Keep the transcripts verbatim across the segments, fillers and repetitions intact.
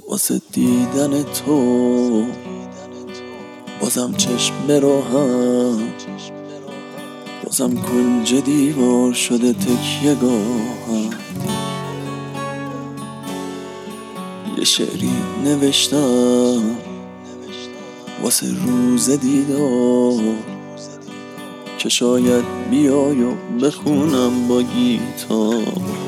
واسه دیدن تو بازم چشم براهم، بازم کنج دیوار شده تکیه گاهم. یه شعری نوشتم واسه روز دیدار که شاید بیای و بخونم با گیتار.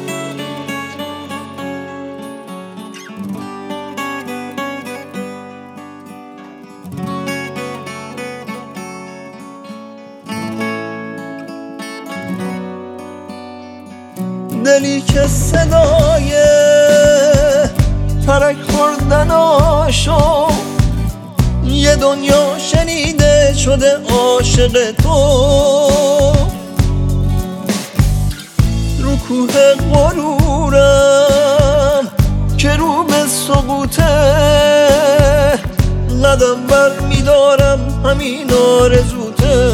دلی که صدای ترک خوردناشو یه دنیا شنیده شده عاشق تو. رو کوه غرورم که رو به سقوطه قدم بر میدارم همین آرزوته.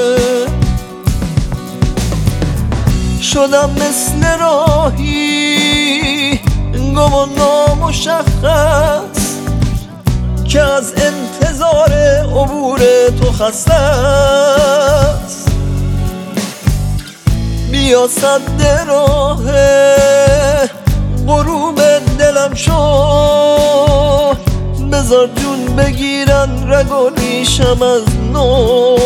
شدم مثل راهی گم و نامشخص که از انتظار عبور تو خسته است. بیا سد راه غروب دلم شو، بذار جون بگیرن رگ و ریشم از نو.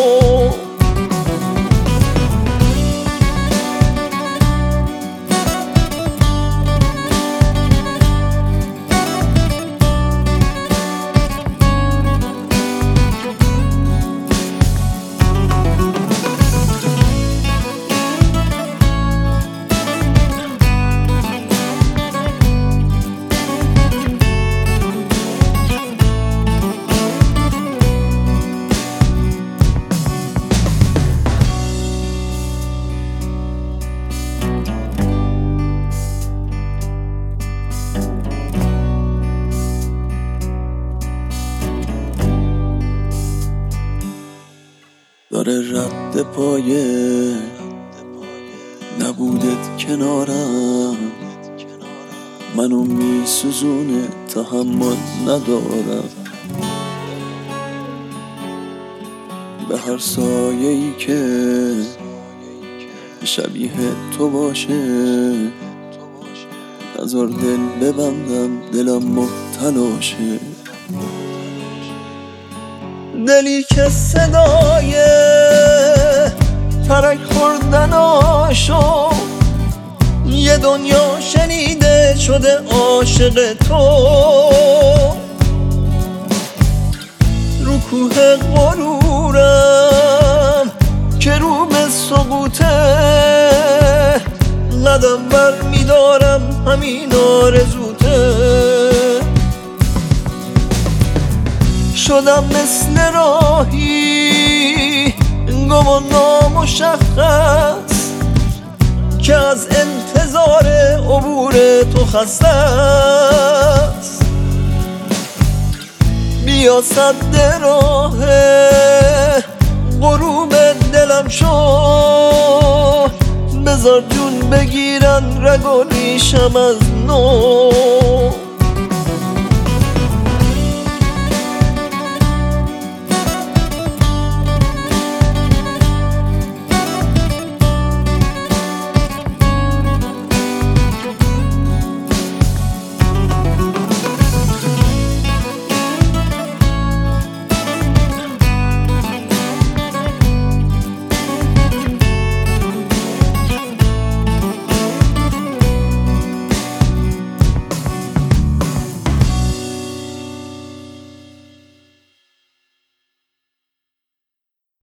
داره رد پایه نبودت کنارم، منو میسوزونه تحمل ندارم. به هر سایه‌ای که شبیه تو باشه نذار دل ببندم دلم مبتلاشه. دلی که صدای ترک خوردناشو یه دنیا شنیده شده عاشق تو. رو کوه غرورم که رو به سقوطه قدم بر میدارم همین آرزوته. شدم مثل راهی گم و نامشخص که از انتظار عبور تو خسته است. بیا سد راه غروب دلم شو، بذار جون بگیرن رگ و ریشم از نو.